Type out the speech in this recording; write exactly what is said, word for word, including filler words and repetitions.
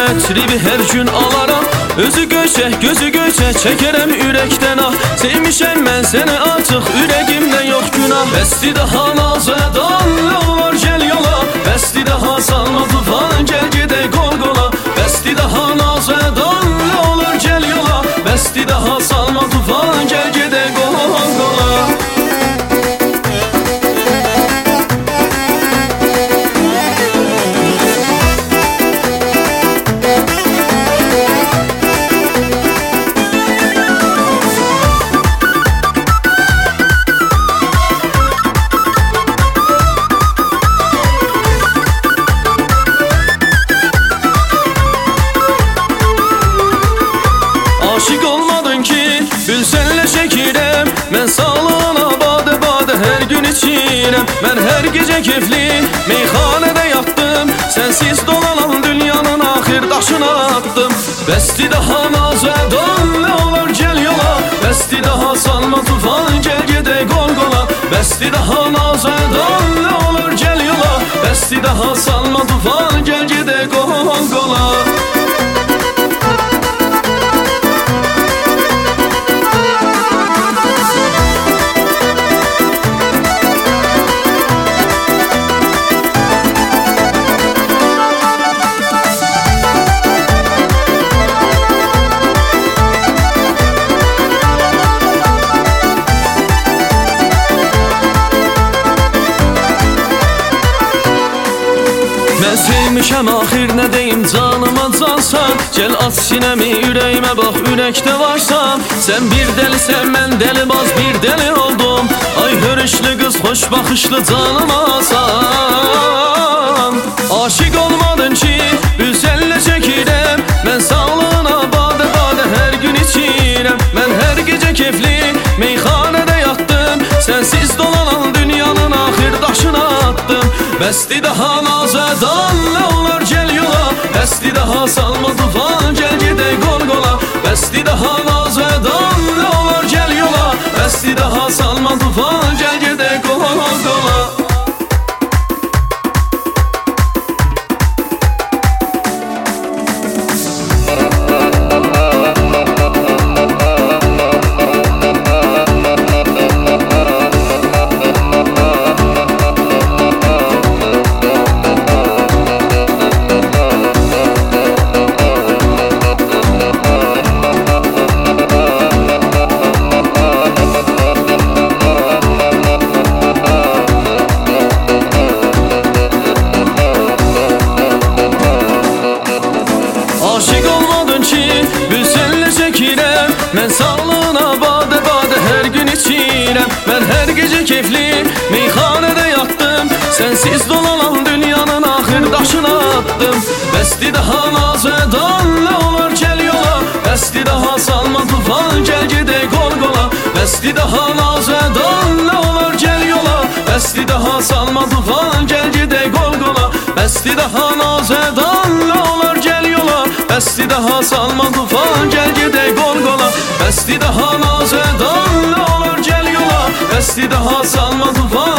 tribi her gün alaram. Özü göçək, gözü göçək, çəkərəm ürəkdən ah. Sevmişəm mən səni artıq, ürəyimdən yox günah. Bəsdi daha naz edan, yalvar gəl yola. Bəsdi daha salma tufan, gəl gedək qol-qola. Bəsdi daha naz edan, yalvar gəl yola. Bəsdi daha salma tufan, gəl gedək qol-qola. Aşık olmadın ki, bilsenle çekirəm. Mən sağlığına badə-badə hər gün içirəm. Mən hər gecə kefli meyxanədə yatdım. Sənsiz dolanan dünyanın axir daşına attım. Bəsdi daha naz edan, nə olar gəl yola. Bəsdi daha salma tufan, gəl gedək qol-qola. Bəsdi daha naz edan, nə olar gəl yola. Bəsdi daha salma tufan, gəl gedək qol-qola. Mən sevmişəm axir nə deyim canıma cansan. Gəl aç sinəmi ürəyimə bax ürəkdə varsan. Sən bir dəlisən mən dəlibaz bir dəli oldum. Ay hörüşlü qız xoş baxışlı canıma asan. Aşık olmadın ki üzəllə çəkirəm. Mən sağlığına badə-badə hər gün içirəm. Mən hər gecə kefli meyxanədə yatdım. Sənsiz dolanan dünyanın axir daşına attım. Bəsdi daha naz edan, nə olar gəl yola. Bəsdi daha salma tufan, gəl gedək qol-qola. Bəsdi daha naz edan, nə olar gəl yola. Bəsdi daha salma tufan, gəl gedək qol-qola. Aşık olmadın ki, bilsenle çekirəm. Mən sağlığına badə-badə hər gün içirəm. Mən hər gecə kefli meyxanədə yatdım. Sənsiz dolanan dünyanın axir daşına attım. Bəsdi daha naz edan, nə olar gəl yola. Bəsdi daha salma tufan, gəl gedək qol-qola. Bəsdi daha naz edan, nə olar gəl yola. Bəsdi daha salma tufan, gəl gedək qol-qola. Bəsdi daha naz edan, nə olar gəl yola. Bəsdi daha salma tufan, gəl gedək qol-qola. Bəsdi daha naz edan, nə olar gəl yola. Bəsdi daha salma tufan,